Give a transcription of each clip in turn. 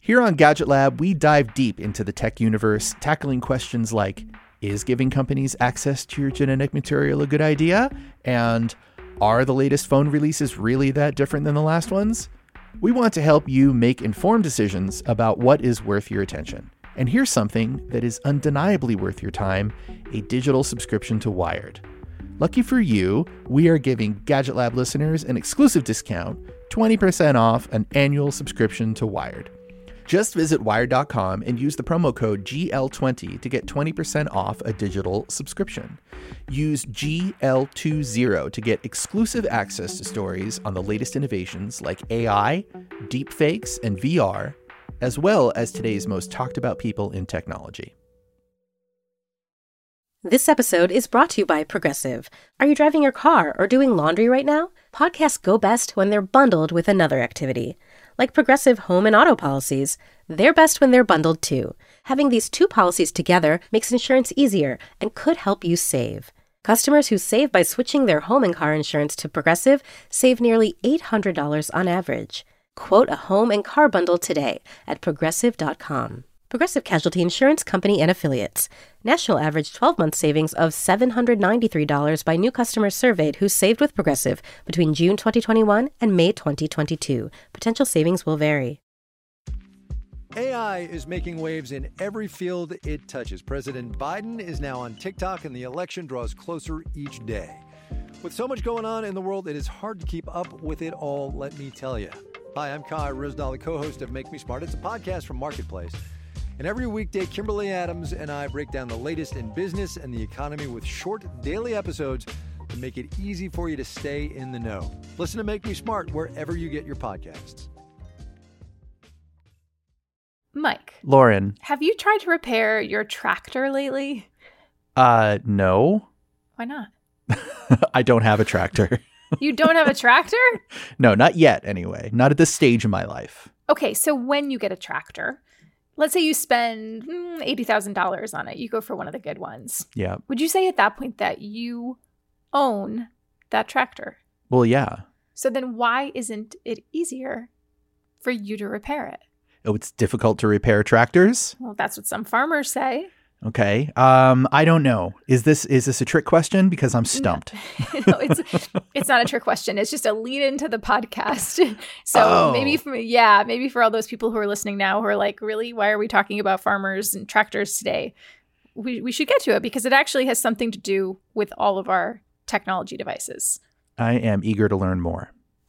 Here on Gadget Lab, we dive deep into the tech universe, tackling questions like, is giving companies access to your genetic material a good idea? And are the latest phone releases really that different than the last ones? We want to help you make informed decisions about what is worth your attention. And here's something that is undeniably worth your time, a digital subscription to Wired. Lucky for you, we are giving Gadget Lab listeners an exclusive discount, 20% off an annual subscription to Wired. Just visit wired.com and use the promo code GL20 to get 20% off a digital subscription. Use GL20 to get exclusive access to stories on the latest innovations like AI, deepfakes, and VR, as well as today's most talked about people in technology. This episode is brought to you by Progressive. Are you driving your car or doing laundry right now? Podcasts go best when they're bundled with another activity. Like Progressive home and auto policies, they're best when they're bundled too. Having these two policies together makes insurance easier and could help you save. Customers who save by switching their home and car insurance to Progressive save nearly $800 on average. Quote a home and car bundle today at Progressive.com. Progressive Casualty Insurance Company and Affiliates. National average 12-month savings of $793 by new customers surveyed who saved with Progressive between June 2021 and May 2022. Potential savings will vary. AI is making waves in every field it touches. President Biden is now on TikTok, and the election draws closer each day. With so much going on in the world, it is hard to keep up with it all, let me tell you. Hi, I'm Kai Ryssdal, the co-host of Make Me Smart. It's a podcast from Marketplace. And every weekday, Kimberly Adams and I break down the latest in business and the economy with short daily episodes to make it easy for you to stay in the know. Listen to Make Me Smart wherever you get your podcasts. Mike. Lauren. Have you tried to repair your tractor lately? No. Why not? I don't have a tractor. You don't have a tractor? No, not yet anyway. Not at this stage in my life. Okay, so when you get a tractor, let's say you spend $80,000 on it. You go for one of the good ones. Yeah. Would you say at that point that you own that tractor? Well, yeah. So then why isn't it easier for you to repair it? Oh, it's difficult to repair tractors? Well, that's what some farmers say. Okay. I don't know. Is this a trick question? Because I'm stumped. No, it's not a trick question. It's just a lead into the podcast. So maybe for all those people who are listening now who are like, really, why are we talking about farmers and tractors today? We should get to it because it actually has something to do with all of our technology devices. I am eager to learn more.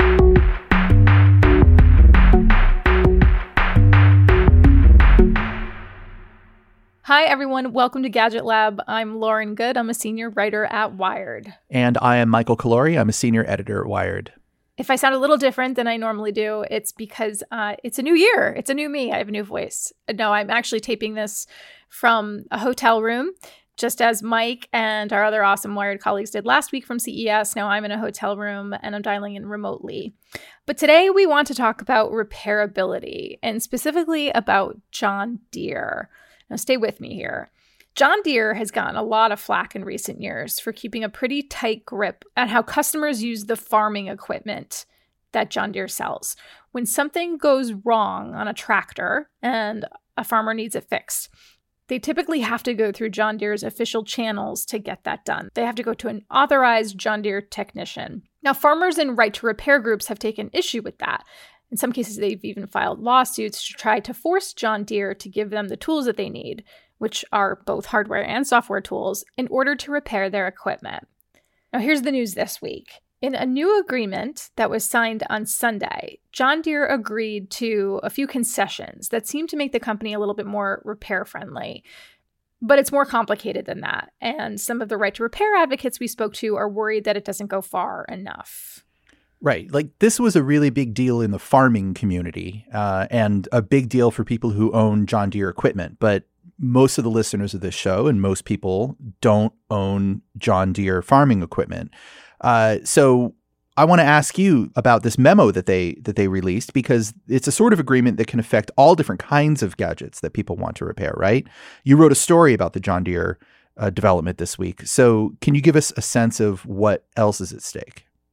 Hi, everyone. Welcome to Gadget Lab. I'm Lauren Good. I'm a senior writer at Wired. And I am Michael Calori. I'm a senior editor at Wired. If I sound a little different than I normally do, it's because it's a new year. It's a new me. I have a new voice. No, I'm actually taping this from a hotel room, just as Mike and our other awesome Wired colleagues did last week from CES. Now I'm in a hotel room and I'm dialing in remotely. But today we want to talk about repairability and specifically about John Deere. Now, stay with me here. John Deere has gotten a lot of flack in recent years for keeping a pretty tight grip on how customers use the farming equipment that John Deere sells. When something goes wrong on a tractor and a farmer needs it fixed, they typically have to go through John Deere's official channels to get that done. They have to go to an authorized John Deere technician. Now, farmers and right-to-repair groups have taken issue with that. In some cases, they've even filed lawsuits to try to force John Deere to give them the tools that they need, which are both hardware and software tools, in order to repair their equipment. Now, here's the news this week. In a new agreement that was signed on Sunday, John Deere agreed to a few concessions that seem to make the company a little bit more repair-friendly. But it's more complicated than that, and some of the right-to-repair advocates we spoke to are worried that it doesn't go far enough. Right. Like this was a really big deal in the farming community and a big deal for people who own John Deere equipment. But most of the listeners of this show and most people don't own John Deere farming equipment. So I want to ask you about this memo that they released, because it's a sort of agreement that can affect all different kinds of gadgets that people want to repair, right? You wrote a story about the John Deere development this week. So can you give us a sense of what else is at stake?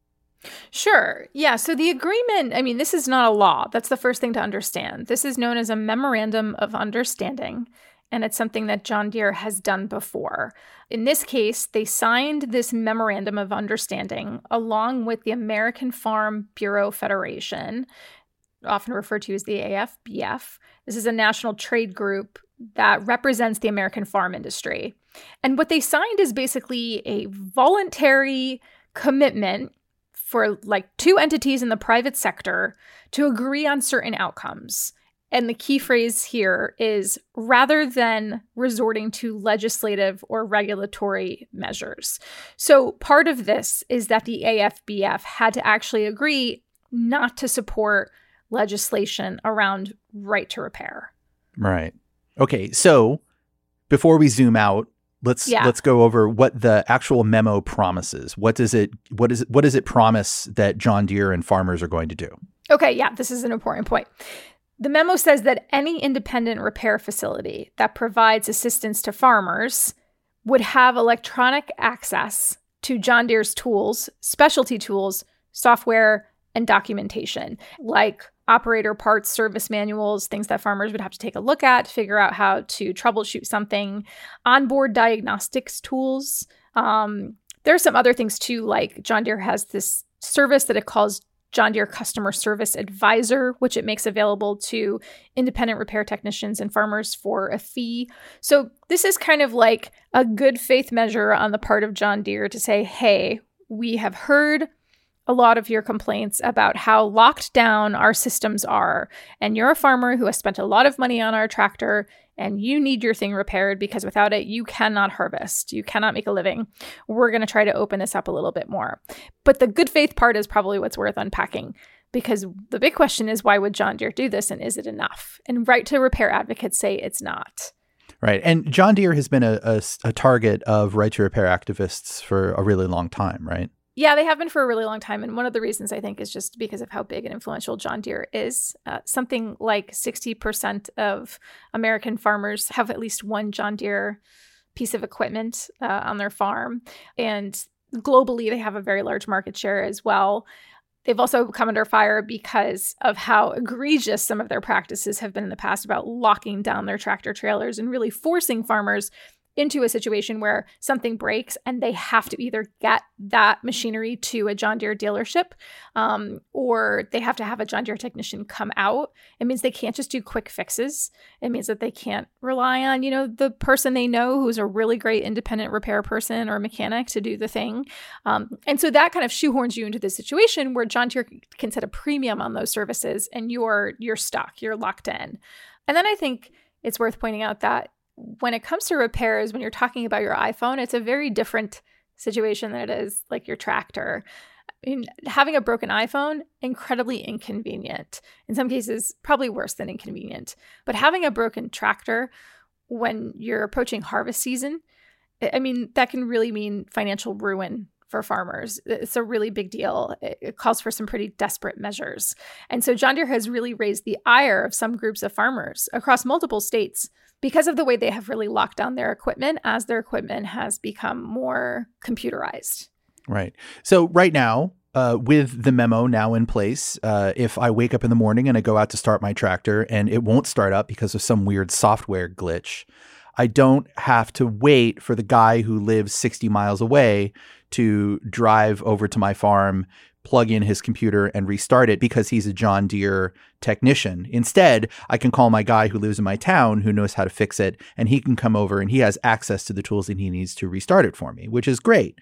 Sure. Yeah. So the agreement, I mean, this is not a law. That's the first thing to understand. This is known as a memorandum of understanding, and it's something that John Deere has done before. In this case, they signed this memorandum of understanding along with the American Farm Bureau Federation, often referred to as the AFBF. This is a national trade group that represents the American farm industry. And what they signed is basically a voluntary commitment for like two entities in the private sector to agree on certain outcomes. And the key phrase here is rather than resorting to legislative or regulatory measures. So part of this is that the AFBF had to actually agree not to support legislation around right to repair. Right. Okay. So before we zoom out, let's go over what the actual memo promises. What does it promise that John Deere and farmers are going to do? Okay. Yeah, this is an important point. The memo says that any independent repair facility that provides assistance to farmers would have electronic access to John Deere's tools, specialty tools, software, and documentation, like operator parts, service manuals, things that farmers would have to take a look at, figure out how to troubleshoot something, onboard diagnostics tools. There are some other things too, like John Deere has this service that it calls John Deere Customer Service Advisor, which it makes available to independent repair technicians and farmers for a fee. So this is kind of like a good faith measure on the part of John Deere to say, hey, we have heard a lot of your complaints about how locked down our systems are. And you're a farmer who has spent a lot of money on our tractor and you need your thing repaired because without it, you cannot harvest. You cannot make a living. We're going to try to open this up a little bit more. But the good faith part is probably what's worth unpacking, because the big question is, why would John Deere do this? And is it enough? And right to repair advocates say it's not. Right. And John Deere has been a target of right to repair activists for a really long time, right? Yeah, they have been for a really long time. And one of the reasons I think is just because of how big and influential John Deere is. Something like 60% of American farmers have at least one John Deere piece of equipment on their farm. And globally, they have a very large market share as well. They've also come under fire because of how egregious some of their practices have been in the past about locking down their tractor trailers and really forcing farmers into a situation where something breaks and they have to either get that machinery to a John Deere dealership or they have to have a John Deere technician come out. It means they can't just do quick fixes. It means that they can't rely on, the person they know who's a really great independent repair person or mechanic to do the thing. And so that kind of shoehorns you into this situation where John Deere can set a premium on those services and you're stuck, you're locked in. And then I think it's worth pointing out that when it comes to repairs, when you're talking about your iPhone, it's a very different situation than it is like your tractor. I mean, having a broken iPhone, incredibly inconvenient. In some cases, probably worse than inconvenient. But having a broken tractor when you're approaching harvest season, I mean, that can really mean financial ruin for farmers. It's a really big deal. It calls for some pretty desperate measures. And so John Deere has really raised the ire of some groups of farmers across multiple states because of the way they have really locked down their equipment as their equipment has become more computerized. Right. So right now, with the memo now in place, if I wake up in the morning and I go out to start my tractor and it won't start up because of some weird software glitch, I don't have to wait for the guy who lives 60 miles away to drive over to my farm, plug in his computer and restart it because he's a John Deere technician. Instead, I can call my guy who lives in my town who knows how to fix it, and he can come over and he has access to the tools that he needs to restart it for me, which is great.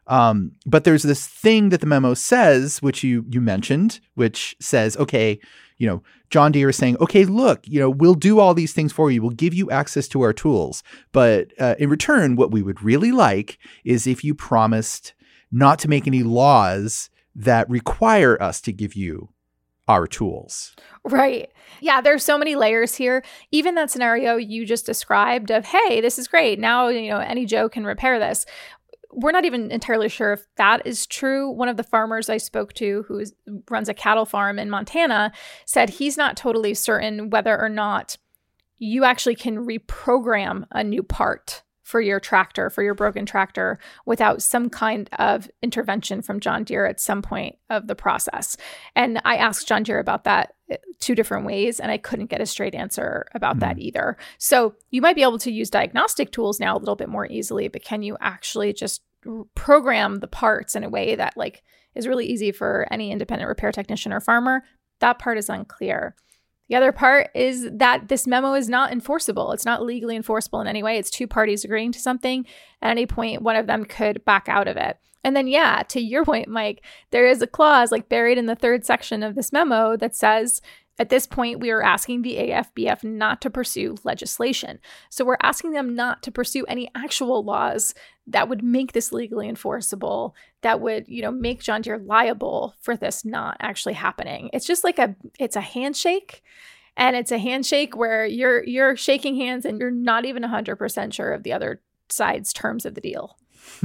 But there's this thing that the memo says, which you mentioned, which says, okay, John Deere is saying, okay, look, we'll do all these things for you. We'll give you access to our tools. But in return, what we would really like is if you promised not to make any laws that require us to give you our tools. Right. Yeah, there's so many layers here. Even that scenario you just described of, hey, this is great. Now, any Joe can repair this. We're not even entirely sure if that is true. One of the farmers I spoke to who runs a cattle farm in Montana said he's not totally certain whether or not you actually can reprogram a new part for your tractor, for your broken tractor, without some kind of intervention from John Deere at some point of the process. And I asked John Deere about that 2 different ways, and I couldn't get a straight answer about that either. So you might be able to use diagnostic tools now a little bit more easily, but can you actually just program the parts in a way that like is really easy for any independent repair technician or farmer? That part is unclear. The other part is that this memo is not enforceable. It's not legally enforceable in any way. It's 2 parties agreeing to something. At any point, one of them could back out of it. And then, yeah, to your point, Mike, there is a clause like buried in the 3rd section of this memo that says, at this point, we are asking the AFBF not to pursue legislation. So we're asking them not to pursue any actual laws that would make this legally enforceable, that would, make John Deere liable for this not actually happening. It's just like it's a handshake, and it's a handshake where you're shaking hands and you're not even 100% sure of the other side's terms of the deal.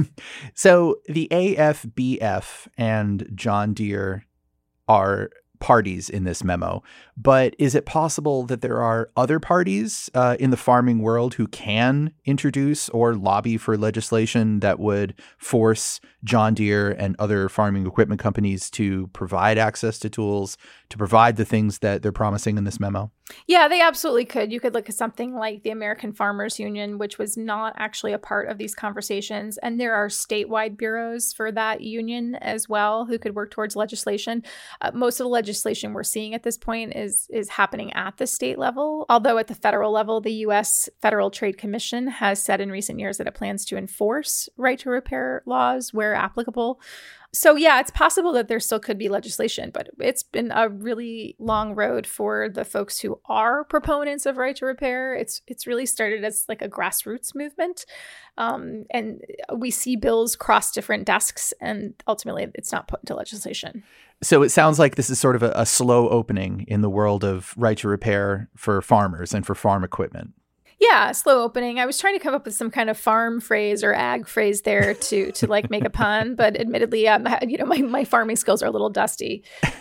So the AFBF and John Deere are parties in this memo, but is it possible that there are other parties in the farming world who can introduce or lobby for legislation that would force John Deere and other farming equipment companies to provide access to tools, to provide the things that they're promising in this memo? Yeah, they absolutely could. You could look at something like the American Farmers Union, which was not actually a part of these conversations. And there are statewide bureaus for that union as well who could work towards legislation. Most of the legislation we're seeing at this point is happening at the state level. Although at the federal level, the U.S. Federal Trade Commission has said in recent years that it plans to enforce right to repair laws where applicable. So yeah, it's possible that there still could be legislation, but it's been a really long road for the folks who are proponents of right to repair. It's really started as like a grassroots movement. And we see bills cross different desks, and ultimately it's not put into legislation. So it sounds like this is sort of a slow opening in the world of right to repair for farmers and for farm equipment. Yeah, slow opening. I was trying to come up with some kind of farm phrase or ag phrase there to like make a pun, but admittedly, my farming skills are a little dusty.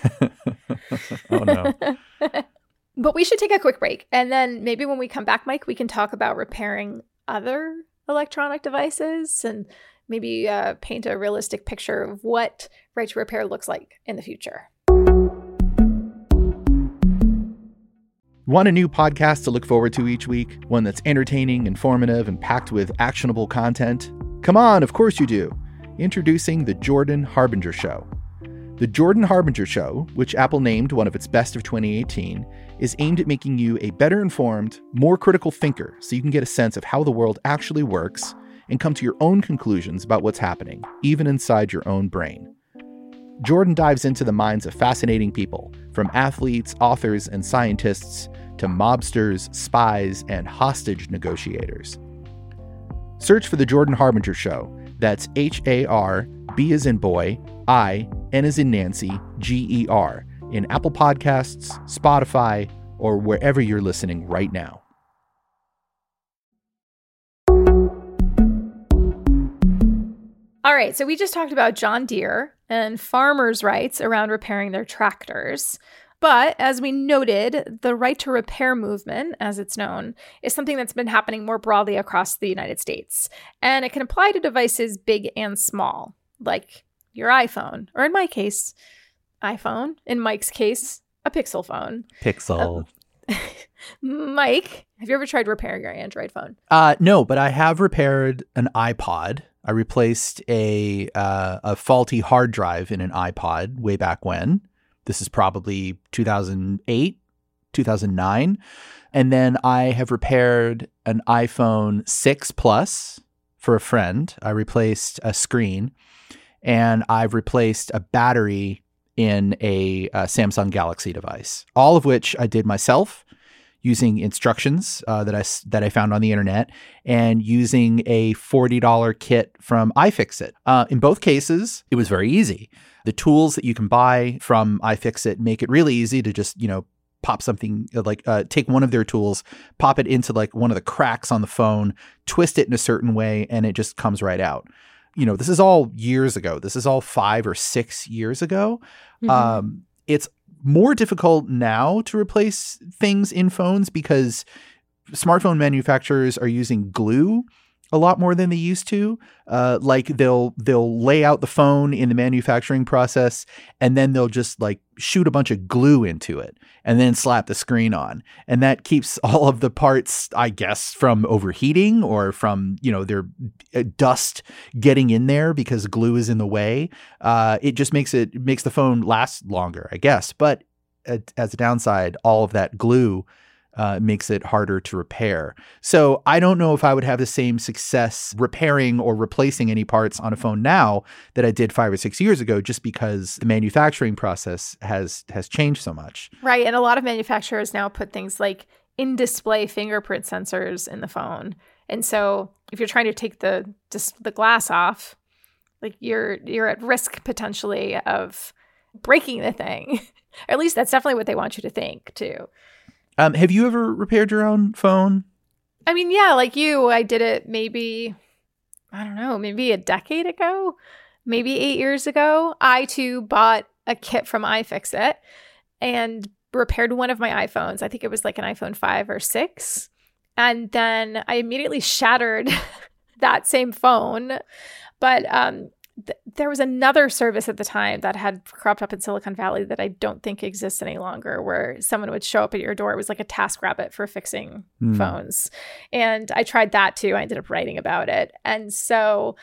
Oh no. But we should take a quick break, and then maybe when we come back, Mike, we can talk about repairing other electronic devices and maybe paint a realistic picture of what right to repair looks like in the future. Want a new podcast to look forward to each week? One that's entertaining, informative, and packed with actionable content? Come on, of course you do. Introducing The Jordan Harbinger Show. The Jordan Harbinger Show, which Apple named one of its best of 2018, is aimed at making you a better informed, more critical thinker so you can get a sense of how the world actually works and come to your own conclusions about what's happening, even inside your own brain. Jordan dives into the minds of fascinating people, from athletes, authors, and scientists to mobsters, spies, and hostage negotiators. Search for The Jordan Harbinger Show. That's HAR, B as in boy, I, N as in Nancy, GER, in Apple Podcasts, Spotify, or wherever you're listening right now. All right, so we just talked about John Deere and farmers' rights around repairing their tractors. But as we noted, the right to repair movement, as it's known, is something that's been happening more broadly across the United States. And it can apply to devices big and small, like your iPhone, or in my case, iPhone. In Mike's case, a Pixel phone. Pixel. Mike, have you ever tried repairing your Android phone? No, but I have repaired an iPod. I replaced a faulty hard drive in an iPod way back when. This is probably 2008, 2009. And then I have repaired an iPhone 6 Plus for a friend. I replaced a screen, and I've replaced a battery in a Samsung Galaxy device, all of which I did myself using instructions that I found on the internet and using a $40 kit from iFixit. In both cases, it was very easy. The tools that you can buy from iFixit make it really easy to just, pop something like take one of their tools, pop it into like one of the cracks on the phone, twist it in a certain way, and it just comes right out. This is all years ago. This is all 5 or 6 years ago. Mm-hmm. It's more difficult now to replace things in phones because smartphone manufacturers are using glue a lot more than they used to. Like they'll lay out the phone in the manufacturing process, and then they'll just like shoot a bunch of glue into it and then slap the screen on. And that keeps all of the parts, I guess, from overheating or from, their dust getting in there because glue is in the way. It just makes the phone last longer, I guess. But as a downside, all of that glue makes it harder to repair. So I don't know if I would have the same success repairing or replacing any parts on a phone now that I did 5 or 6 years ago, just because the manufacturing process has changed so much. Right. And a lot of manufacturers now put things like in-display fingerprint sensors in the phone. And so if you're trying to take the glass off, like you're at risk potentially of breaking the thing. Or at least that's definitely what they want you to think too. Have you ever repaired your own phone? I mean, yeah, like you, I did it maybe a decade ago, maybe 8 years ago. I too bought a kit from iFixit and repaired one of my iPhones. I think it was like an iPhone 5 or 6. And then I immediately shattered that same phone. But there was another service at the time that had cropped up in Silicon Valley that I don't think exists any longer, where someone would show up at your door. It was like a TaskRabbit for fixing phones. And I tried that too. I ended up writing about it. And so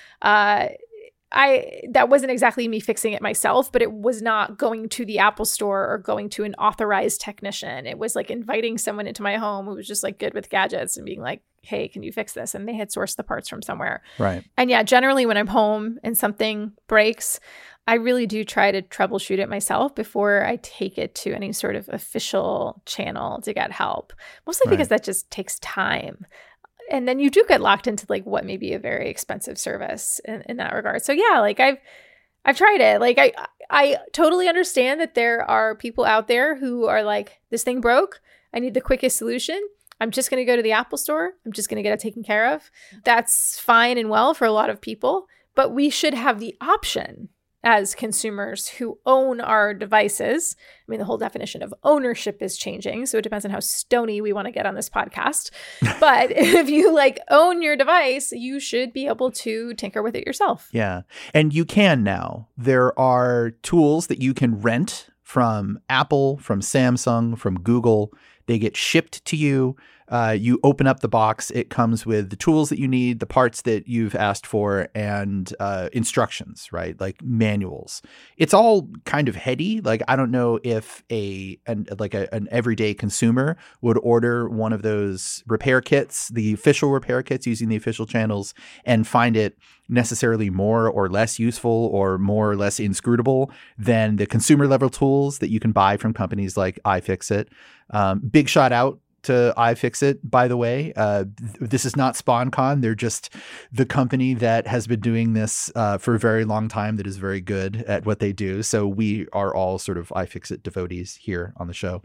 that wasn't exactly me fixing it myself, but it was not going to the Apple store or going to an authorized technician. It was like inviting someone into my home who was just like good with gadgets and being like, hey, can you fix this? And they had sourced the parts from somewhere. Right. And yeah, generally when I'm home and something breaks, I really do try to troubleshoot it myself before I take it to any sort of official channel to get help. Mostly because that just takes time. And then you do get locked into like what may be a very expensive service in that regard. So yeah, like I've tried it. Like I totally understand that there are people out there who are like, this thing broke. I need the quickest solution. I'm just going to go to the Apple store. I'm just going to get it taken care of. That's fine and well for a lot of people, but we should have the option as consumers who own our devices. I mean, the whole definition of ownership is changing, so it depends on how stony we want to get on this podcast. But if you like own your device, you should be able to tinker with it yourself. Yeah. And you can now. There are tools that you can rent from Apple, from Samsung, from Google. They get shipped to you. You open up the box. It comes with the tools that you need, the parts that you've asked for, and instructions, right? Like manuals. It's all kind of heady. Like, I don't know if an everyday consumer would order one of those repair kits, the official repair kits using the official channels, and find it necessarily more or less useful or more or less inscrutable than the consumer level tools that you can buy from companies like iFixit. Big shout out to iFixit, by the way. This is not SpawnCon. They're just the company that has been doing this for a very long time, that is very good at what they do. So we are all sort of iFixit devotees here on the show.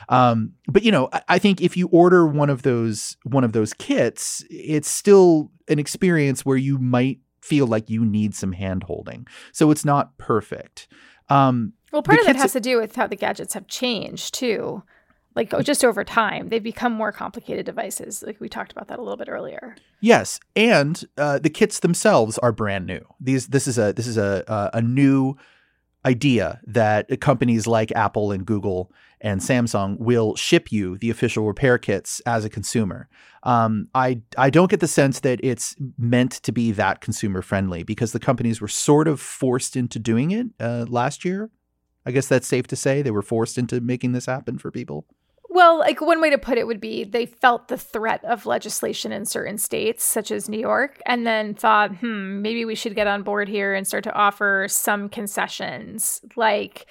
But I think if you order one of those kits, it's still an experience where you might feel like you need some hand holding. So it's not perfect. Well, part of that has to do with how the gadgets have changed too. Like just over time, they've become more complicated devices. Like we talked about that a little bit earlier. Yes, and the kits themselves are brand new. This is a new idea that companies like Apple and Google and Samsung will ship you the official repair kits as a consumer. I don't get the sense that it's meant to be that consumer friendly, because the companies were sort of forced into doing it last year. I guess that's safe to say. They were forced into making this happen for people. Well, like one way to put it would be they felt the threat of legislation in certain states, such as New York, and then thought, maybe we should get on board here and start to offer some concessions. Like,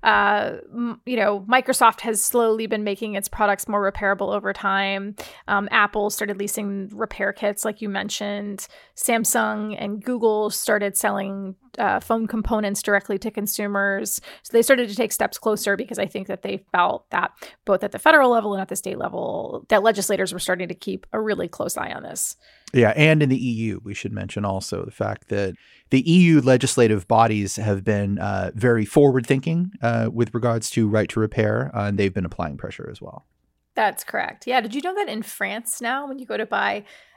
Microsoft has slowly been making its products more repairable over time. Apple started leasing repair kits, like you mentioned. Samsung and Google started selling phone components directly to consumers. So they started to take steps closer, because I think that they felt that both at the federal level and at the state level, that legislators were starting to keep a really close eye on this. Yeah. And in the EU, we should mention also the fact that the EU legislative bodies have been very forward thinking with regards to right to repair, and they've been applying pressure as well. That's correct. Yeah. Did you know that in France now, when you go to buy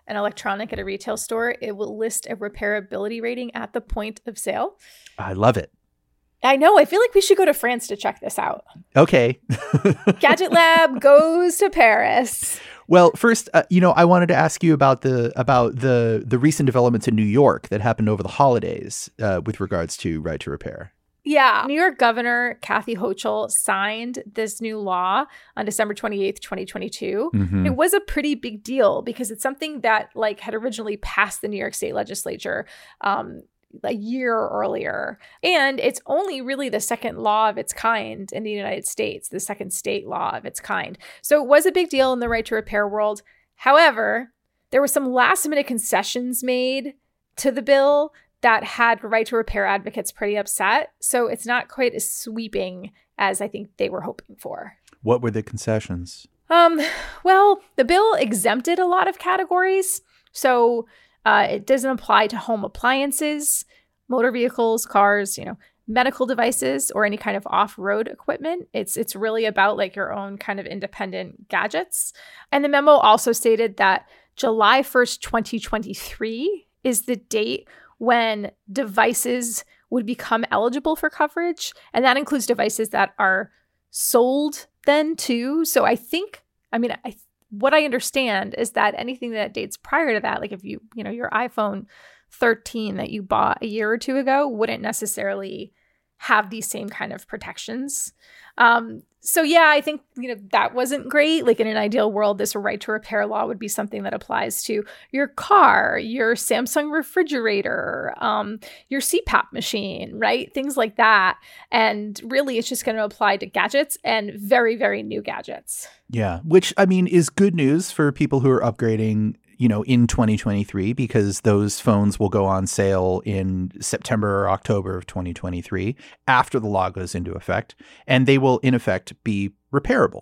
an electronic at a retail store, it will list a repairability rating at the point of sale. I love it. I know. I feel like we should go to France to check this out. Okay. Gadget Lab goes to Paris. Well, first, I wanted to ask you about the recent developments in New York that happened over the holidays with regards to right to repair. Yeah. New York Governor Kathy Hochul signed this new law on December 28th, 2022. Mm-hmm. It was a pretty big deal because it's something that had originally passed the New York State legislature a year earlier. And it's only really the second law of its kind in the United States, the second state law of its kind. So it was a big deal in the right to repair world. However, there were some last minute concessions made to the bill that had right to repair advocates pretty upset. So it's not quite as sweeping as I think they were hoping for. What were the concessions? Well, the bill exempted a lot of categories. So it doesn't apply to home appliances, motor vehicles, cars, medical devices, or any kind of off-road equipment. It's really about your own kind of independent gadgets. And the memo also stated that July 1st, 2023 is the date when devices would become eligible for coverage. And that includes devices that are sold then too. So what I understand is that anything that dates prior to that, like if your iPhone 13 that you bought a year or two ago wouldn't necessarily have these same kind of protections. So yeah, I think, that wasn't great. In an ideal world, this right to repair law would be something that applies to your car, your Samsung refrigerator, your CPAP machine, right? Things like that. And really, it's just going to apply to gadgets and very, very new gadgets. Yeah, which is good news for people who are upgrading, in 2023, because those phones will go on sale in September or October of 2023 after the law goes into effect, and they will in effect be repairable.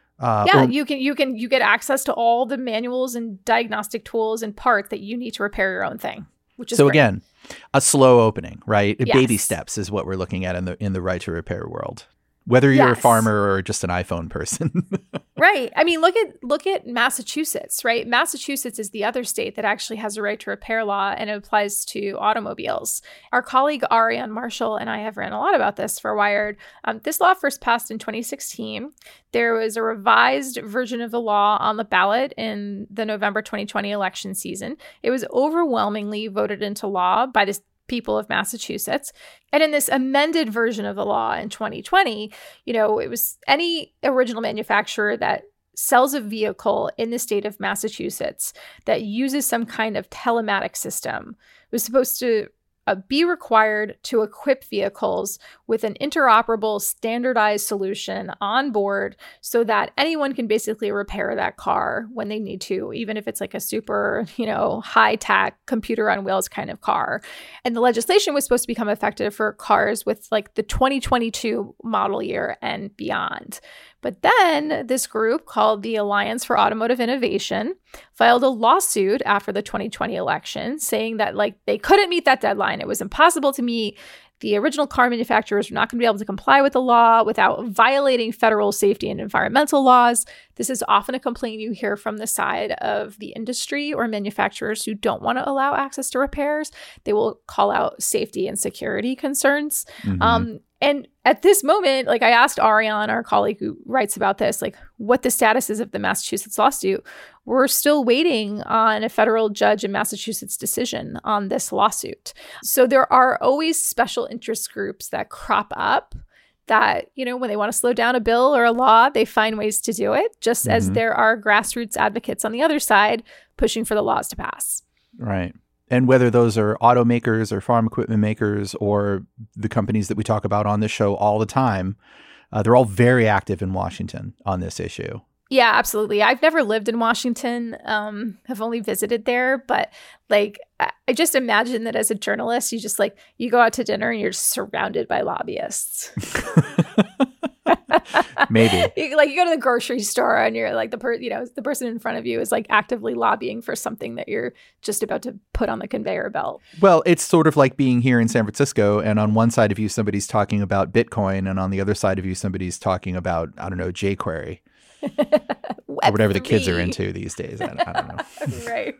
You get access to all the manuals and diagnostic tools and parts that you need to repair your own thing, which is so great. Again, a slow opening, right? Yes. Baby steps is what we're looking at in the right to repair world. Whether you're a farmer or just an iPhone person. Right. Look at Massachusetts, right? Massachusetts is the other state that actually has a right to repair law, and it applies to automobiles. Our colleague Ariane Marshall and I have ran a lot about this for Wired. This law first passed in 2016. There was a revised version of the law on the ballot in the November 2020 election season. It was overwhelmingly voted into law by the people of Massachusetts. And in this amended version of the law in 2020, it was any original manufacturer that sells a vehicle in the state of Massachusetts that uses some kind of telematic system was supposed to be required to equip vehicles with an interoperable, standardized solution on board so that anyone can basically repair that car when they need to, even if it's a super, high-tech computer on wheels kind of car. And the legislation was supposed to become effective for cars with the 2022 model year and beyond. But then this group called the Alliance for Automotive Innovation filed a lawsuit after the 2020 election saying that they couldn't meet that deadline. It was impossible to meet. The original car manufacturers were not going to be able to comply with the law without violating federal safety and environmental laws. This is often a complaint you hear from the side of the industry or manufacturers who don't want to allow access to repairs. They will call out safety and security concerns. Mm-hmm. And at this moment, I asked Ariane, our colleague who writes about this, what the status is of the Massachusetts lawsuit. We're still waiting on a federal judge in Massachusetts' decision on this lawsuit. So there are always special interest groups that crop up that, when they want to slow down a bill or a law, they find ways to do it, just as there are grassroots advocates on the other side pushing for the laws to pass. Right. And whether those are automakers or farm equipment makers or the companies that we talk about on this show all the time, they're all very active in Washington on this issue. Yeah, absolutely. I've never lived in Washington, have only visited there, but I just imagine that as a journalist, you just you go out to dinner and you're just surrounded by lobbyists. Maybe. You go to the grocery store and you're the person in front of you is actively lobbying for something that you're just about to put on the conveyor belt. Well, it's sort of like being here in San Francisco, and on one side of you, somebody's talking about Bitcoin, and on the other side of you, somebody's talking about, I don't know, jQuery. or whatever the kids are into these days. I don't know. Right.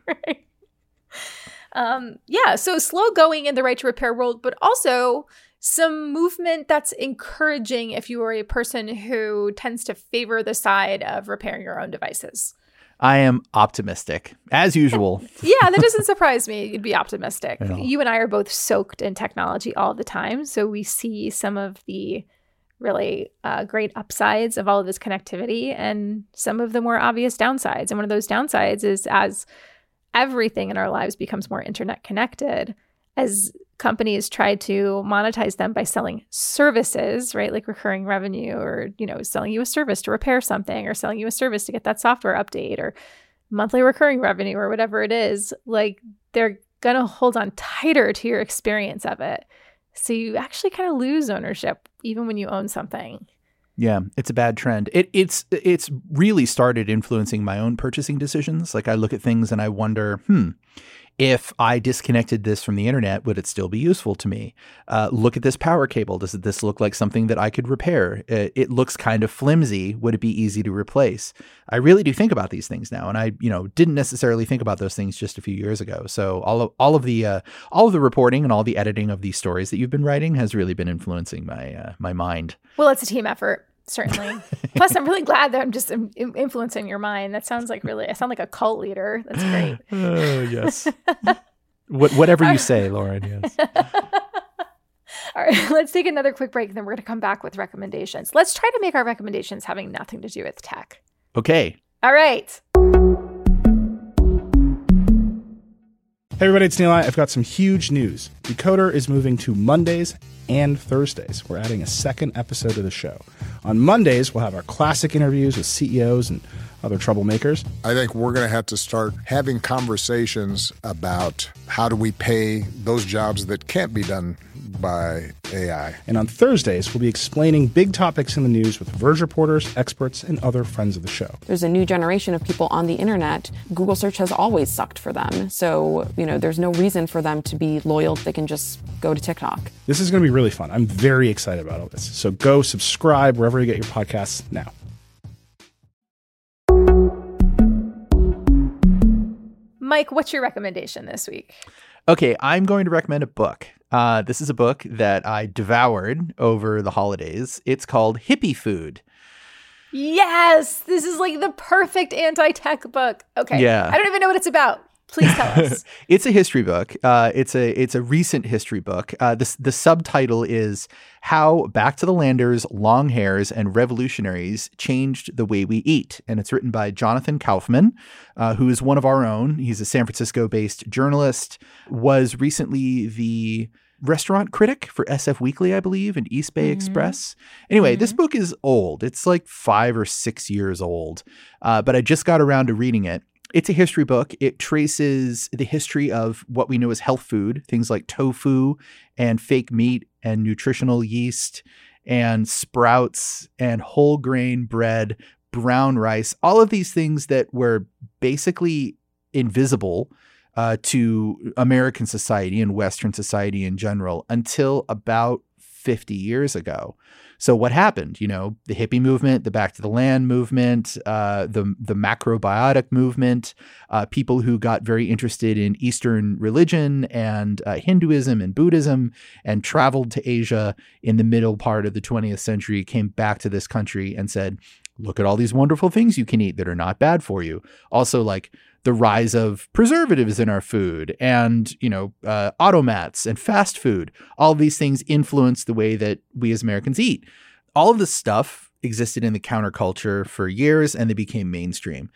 Yeah, so slow going in the right to repair world, but also some movement that's encouraging if you are a person who tends to favor the side of repairing your own devices. I am optimistic, as usual. Yeah, that doesn't surprise me. You'd be optimistic. Yeah. You and I are both soaked in technology all the time, so we see some of the really great upsides of all of this connectivity and some of the more obvious downsides. And one of those downsides is as everything in our lives becomes more internet connected, as companies try to monetize them by selling services, right? Like recurring revenue, or, selling you a service to repair something, or selling you a service to get that software update, or monthly recurring revenue, or whatever it is. Like, they're going to hold on tighter to your experience of it. So you actually kind of lose ownership even when you own something. Yeah, it's a bad trend. It's really started influencing my own purchasing decisions. Like, I look at things and I wonder, if I disconnected this from the internet, would it still be useful to me? Look at this power cable. Does this look like something that I could repair? It looks kind of flimsy. Would it be easy to replace? I really do think about these things now, and I, didn't necessarily think about those things just a few years ago. So all of the reporting and all the editing of these stories that you've been writing has really been influencing my mind. Well, it's a team effort. Certainly. Plus, I'm really glad that I'm just influencing your mind. That sounds like I sound like a cult leader. That's great. Oh, yes. Whatever you say, Lauren, yes. All right, let's take another quick break, and then we're going to come back with recommendations. Let's try to make our recommendations having nothing to do with tech. Okay. All right. Hey everybody, it's Neil. I've got some huge news. Decoder is moving to Mondays and Thursdays. We're adding a second episode to the show. On Mondays, we'll have our classic interviews with CEOs and other troublemakers. I think we're going to have to start having conversations about how do we pay those jobs that can't be done by AI. And on Thursdays, we'll be explaining big topics in the news with Verge reporters, experts, and other friends of the show. There's a new generation of people on the internet. Google search has always sucked for them. So, there's no reason for them to be loyal. They can just go to TikTok. This is going to be really fun. I'm very excited about all this. So go subscribe wherever you get your podcasts now. Mike, what's your recommendation this week? Okay, I'm going to recommend a book. This is a book that I devoured over the holidays. It's called Hippie Food. Yes, this is like the perfect anti-tech book. Okay, yeah. I don't even know what it's about. Please tell us. It's a history book. It's a recent history book. The subtitle is How Back to the Landers, Long Hairs, and Revolutionaries Changed the Way We Eat. And it's written by Jonathan Kaufman, who is one of our own. He's a San Francisco-based journalist, was recently the restaurant critic for SF Weekly, I believe, and East Bay Express. Anyway, this book is old. It's like 5 or 6 years old, but I just got around to reading it. It's a history book. It traces the history of what we know as health food, things like tofu and fake meat and nutritional yeast and sprouts and whole grain bread, brown rice, all of these things that were basically invisible to American society and Western society in general until about 50 years ago. So what happened? The hippie movement, the Back to the Land movement, the macrobiotic movement, people who got very interested in Eastern religion and Hinduism and Buddhism and traveled to Asia in the middle part of the 20th century, came back to this country and said, look at all these wonderful things you can eat that are not bad for you. Also, like the rise of preservatives in our food and, automats and fast food. All of these things influence the way that we as Americans eat. All of this stuff existed in the counterculture for years and they became mainstream.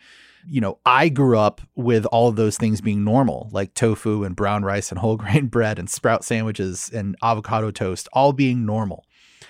I grew up with all of those things being normal, like tofu and brown rice and whole grain bread and sprout sandwiches and avocado toast, all being normal.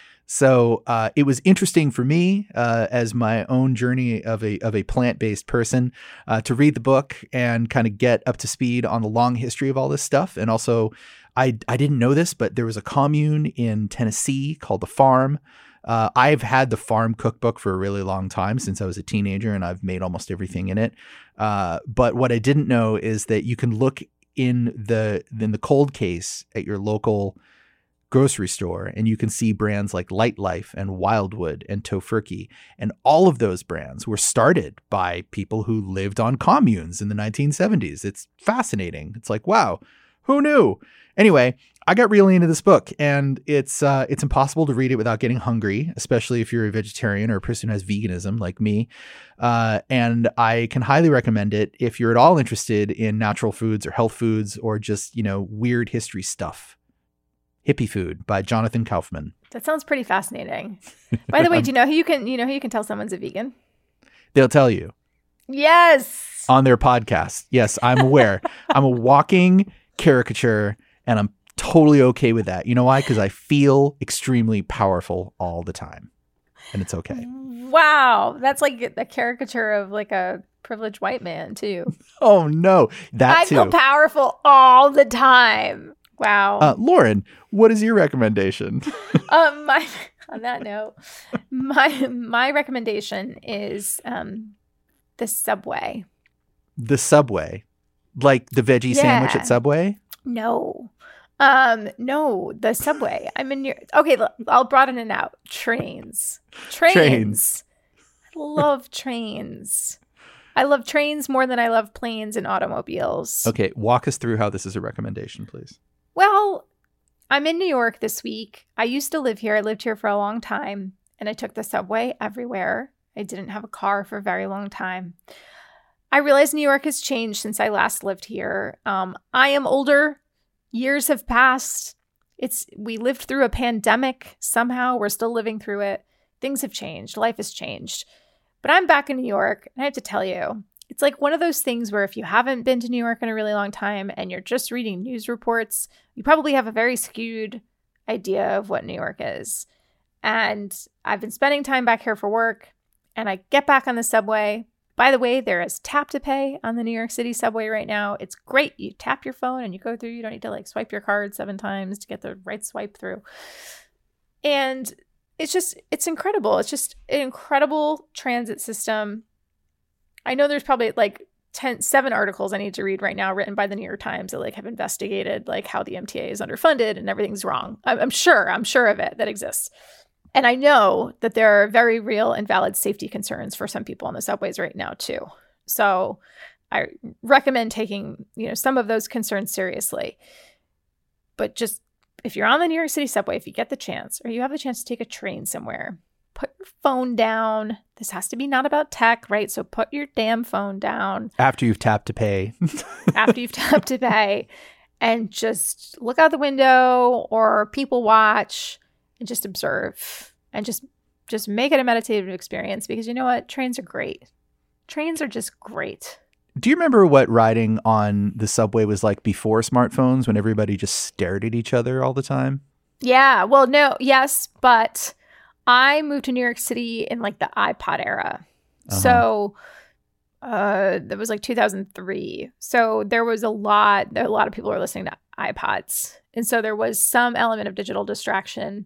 So it was interesting for me as my own journey of a plant-based person to read the book and kind of get up to speed on the long history of all this stuff. And also, I didn't know this, but there was a commune in Tennessee called The Farm. I've had The Farm cookbook for a really long time, since I was a teenager, and I've made almost everything in it. But what I didn't know is that you can look in the cold case at your local grocery store and you can see brands like Light Life and Wildwood and Tofurky. And all of those brands were started by people who lived on communes in the 1970s. It's fascinating. It's like, wow, who knew? Anyway, I got really into this book, and it's impossible to read it without getting hungry, especially if you're a vegetarian or a person who has veganism like me. And I can highly recommend it if you're at all interested in natural foods or health foods or just, weird history stuff. Hippie Food by Jonathan Kaufman. That sounds pretty fascinating. By the way, do you know who you can tell someone's a vegan? They'll tell you. Yes. On their podcast. Yes, I'm aware. I'm a walking caricature, and I'm totally okay with that. You know why? Because I feel extremely powerful all the time, and it's okay. Wow. That's like a caricature of like a privileged white man too. Oh no, I feel powerful all the time. Wow. Lauren, what is your recommendation? On that note, my recommendation is the Subway. The Subway, like the veggie sandwich at Subway? No, the Subway. I'm in okay. I'll broaden it out. Trains. I love trains. I love trains more than I love planes and automobiles. Okay, walk us through how this is a recommendation, please. Well, I'm in New York this week. I used to live here. I lived here for a long time, and I took the subway everywhere. I didn't have a car for a very long time. I realize New York has changed since I last lived here. I am older. Years have passed. We lived through a pandemic. Somehow we're still living through it. Things have changed. Life has changed. But I'm back in New York, and I have to tell you, it's like one of those things where if you haven't been to New York in a really long time and you're just reading news reports, you probably have a very skewed idea of what New York is. And I've been spending time back here for work, and I get back on the subway. By the way, there is tap to pay on the New York City subway right now. It's great. You tap your phone and you go through. You don't need to swipe your card 7 times to get the right swipe through. And it's incredible. It's just an incredible transit system. I know there's probably 7 articles I need to read right now written by the New York Times that have investigated how the MTA is underfunded and everything's wrong. I'm sure of it that exists. And I know that there are very real and valid safety concerns for some people on the subways right now too. So I recommend taking, some of those concerns seriously. But just if you're on the New York City subway, if you get the chance or you have the chance to take a train somewhere, put your phone down. This has to be not about tech, right? So put your damn phone down. After you've tapped to pay. And just look out the window or people watch and just observe and just make it a meditative experience, because you know what? Trains are great. Trains are just great. Do you remember what riding on the subway was like before smartphones, when everybody just stared at each other all the time? Yeah. Well, no. Yes. But I moved to New York City in the iPod era. Uh-huh. So that was 2003. So there was a lot of people were listening to iPods. And so there was some element of digital distraction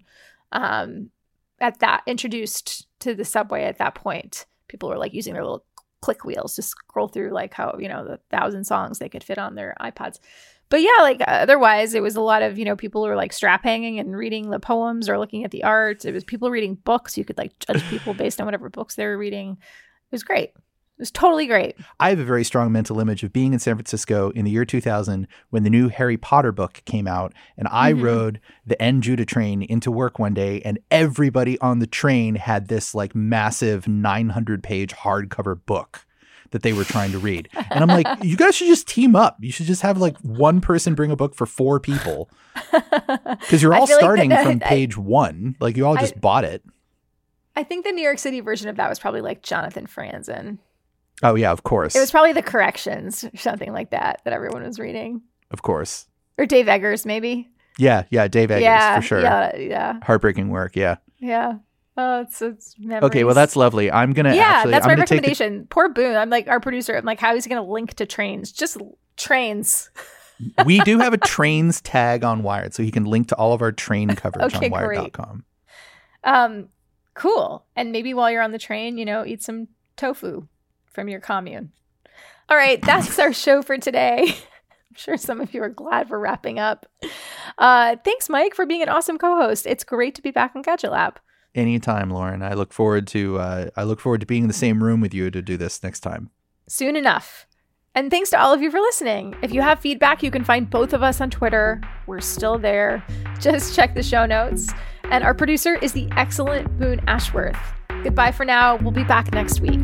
introduced to the subway at that point. People were using their little click wheels to scroll through how, the 1,000 songs they could fit on their iPods. But yeah, otherwise it was a lot of, people who were strap hanging and reading the poems or looking at the art. It was people reading books. You could judge people based on whatever books they were reading. It was great. It was totally great. I have a very strong mental image of being in San Francisco in the year 2000 when the new Harry Potter book came out, and I rode the N Judah train into work one day, and everybody on the train had this massive 900-page hardcover book that they were trying to read. And I'm like, you guys should just team up. You should just have one person bring a book for 4 people. Because you're all starting from page 1. You all just bought it. I think the New York City version of that was probably Jonathan Franzen. Oh, yeah, of course. It was probably the Corrections or something like that everyone was reading. Of course. Or Dave Eggers, maybe. Yeah, Dave Eggers, for sure. Yeah. Heartbreaking work, yeah. Yeah. Oh, it's memories. Okay, well, that's lovely. I'm going to that's my recommendation. Poor Boone. I'm our producer. I'm how is he going to link to trains? Just trains. We do have a trains tag on Wired, so he can link to all of our train coverage on Wired.com. Cool. And maybe while you're on the train, eat some tofu from your commune. All right, that's our show for today. I'm sure some of you are glad we're wrapping up. Thanks, Mike, for being an awesome co-host. It's great to be back on Gadget Lab. Anytime, Lauren. I look forward to being in the same room with you to do this next time. Soon enough. And thanks to all of you for listening. If you have feedback, you can find both of us on Twitter. We're still there. Just check the show notes. And our producer is the excellent Boone Ashworth. Goodbye for now. We'll be back next week.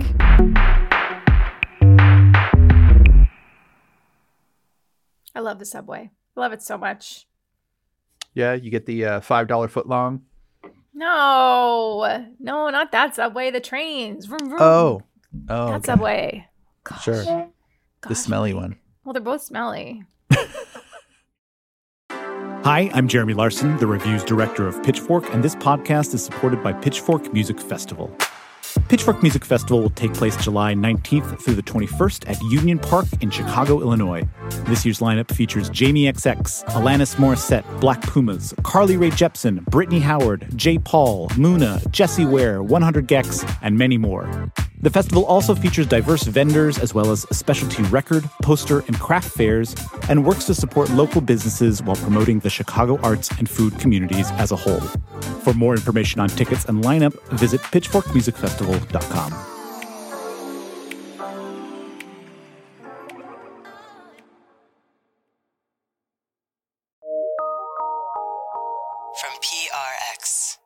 I love the subway. I love it so much. Yeah, you get the $5 footlong. No, not that subway. The trains. Vroom, vroom. Oh, that okay. subway. Gosh. Sure. The Gosh. smelly one. Well, they're both smelly. Hi, I'm Jeremy Larson, the reviews director of Pitchfork, and this podcast is supported by Pitchfork Music Festival. Pitchfork Music Festival will take place July 19th through the 21st at Union Park in Chicago, Illinois. This year's lineup features Jamie XX, Alanis Morissette, Black Pumas, Carly Rae Jepsen, Brittany Howard, J. Paul, Muna, Jessie Ware, 100 Gex, and many more. The festival also features diverse vendors as well as specialty record, poster, and craft fairs, and works to support local businesses while promoting the Chicago arts and food communities as a whole. For more information on tickets and lineup, visit pitchforkmusicfestival.com. From PRX.